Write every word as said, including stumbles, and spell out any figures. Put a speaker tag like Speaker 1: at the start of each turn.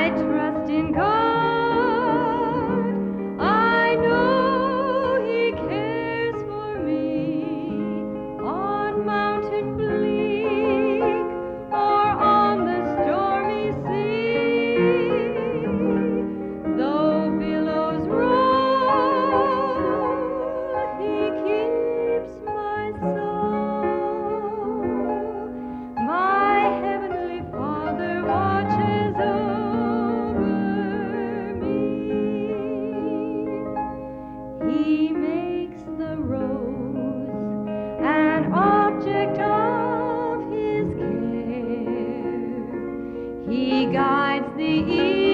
Speaker 1: I trust in God. I know He cares for me on mountain bleak or on the stormy sea. Though billows roll, He keeps my soul. My heavenly Father watches over me. He makes the rose an object of His care. He guides the